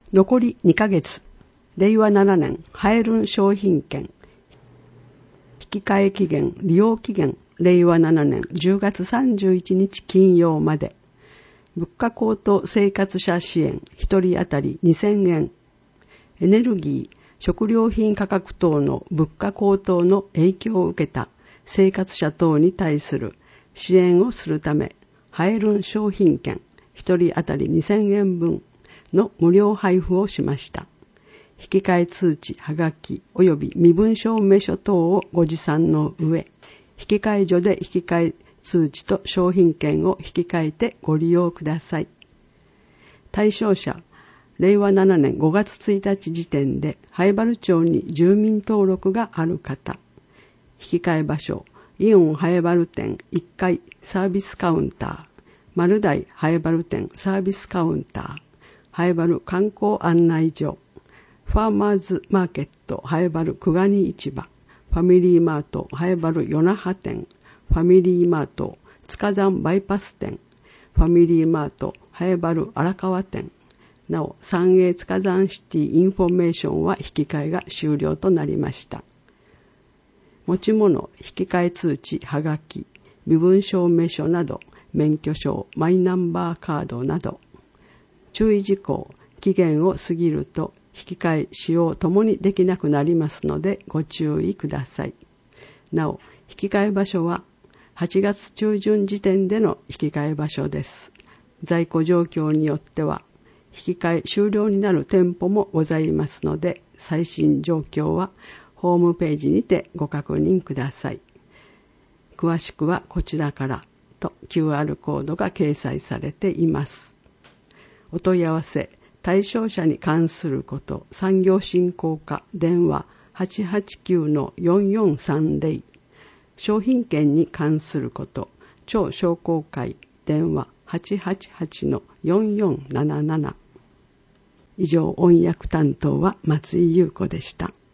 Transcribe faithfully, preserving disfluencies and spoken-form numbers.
残りにかげつ、れいわななねんハエルン商品券引き換え期限、利用期限、れいわななねんじゅうがつさんじゅういちにち金曜まで。物価高騰生活者支援ひとり当たりにせんえん。エネルギー、食料品価格等の物価高騰の影響を受けた生活者等に対する支援をするため、ハエルン商品券ひとり当たりにせんえんぶんの無料配布をしました。引き換え通知、はがき及び身分証明書等をご持参の上、引き換え所で引き換え通知と商品券を引き換えてご利用ください。対象者、れいわななねんごがつついたち時点で灰原町に住民登録がある方。引き換え場所、イオン灰原店いっかいサービスカウンター、丸大灰原店サービスカウンター、灰原観光案内所、ファーマーズマーケット灰原久我に市場、ファミリーマート灰原与那覇店、ファミリーマート塚山バイパス店、ファミリーマート灰原荒川店。なお、三栄塚山シティインフォメーションは引き換えが終了となりました。持ち物、引き換え通知、はがき、身分証明書など、免許証、マイナンバーカードなど。注意事項、期限を過ぎると引き換え使用ともにできなくなりますのでご注意ください。なお、引き換え場所ははちがつちゅうじゅん時点での引き換え場所です。在庫状況によっては引き換え終了になる店舗もございますので、最新状況はホームページにてご確認ください。詳しくはこちらからと キューアール コードが掲載されています。お問い合わせ、対象者に関すること、産業振興課電話 はちはちきゅうのよんよんさんぜろ、商品券に関すること、町商工会電話 はちはちはちのよんよんななな。以上、音訳担当は松井優子でした。